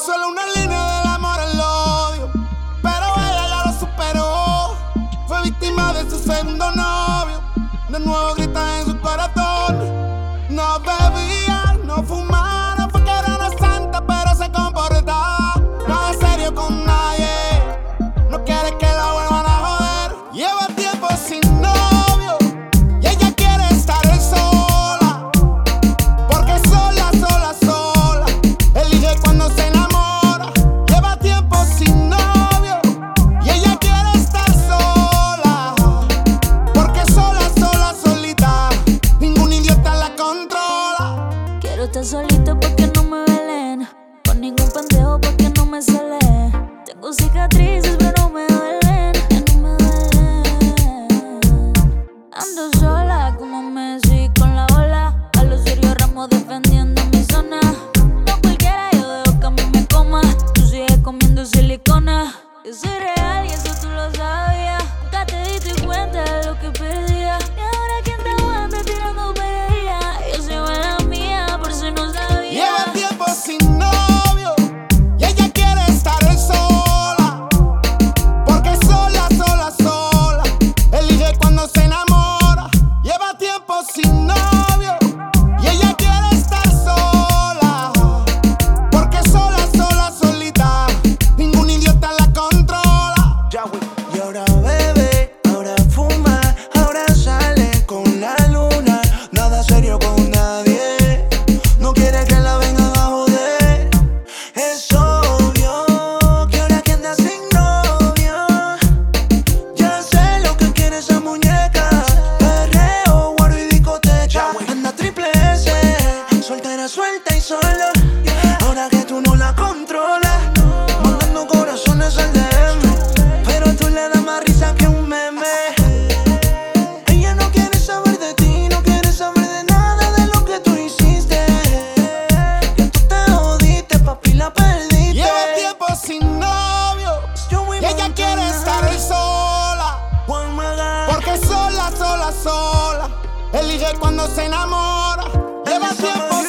Solo una línea del amor al odio, pero ella ya lo superó. Fue víctima de su segundo novio. De nuevo grita en su corazón. No bebía, no fumaba, no fue que era una santa, pero se comporta. No es serio con nadie, no quiere que la vuelvan a joder. Lleva tiempo sin novio y ella quiere estar sola, porque sola, sola, sola elige cuando se enamora. Lleva tiempo sin novio y ella quiere estar sola, porque sola, sola, solita, ningún idiota la controla. Quiero estar solita porque no me velen, con ningún pendejo porque no me sale. Tengo cicatrices pero no me duelen, ya no me duelen. Ando sola como Messi con la bola, a los Sergio Ramos defendiendo mi zona. No cualquiera, yo dejo que a mí me coma, tú sigues comiendo silicona. Yo soy real y eso tú lo sabías, nunca te diste cuenta de lo que perdía. Y ahora quién te aguanta tirando pedía, yo sigo en la mía por si no sabía. Lleva tiempo sin novio y ella quiere estar sola, porque sola, sola, sola elige cuando se enamora. Lleva tiempo sin novio y ella quiere estar sola, porque sola, sola, solita, ningún idiota la controla. Y ahora bebe, ahora fuma, ahora sale con la luna. Nada serio con nadie, no quiere que la vengan a joder. Es obvio que ahora que anda sin novio, ya sé lo que quiere esa muñeca. Perreo, guaro y discoteca. Anda triple S, soltera, suelta y sola. Ahora que tú no la controlas, mandando corazones al DM, pero tú le das más risa que un meme. Ella no quiere saber de ti, no quiere saber de nada de lo que tú hiciste. Ya tú te jodiste, papi, la perdiste. Lleva tiempo sin novio y ella quiere estar sola, Juan Magán, porque sola, sola, sola elige cuando se enamora. Lleva tiempo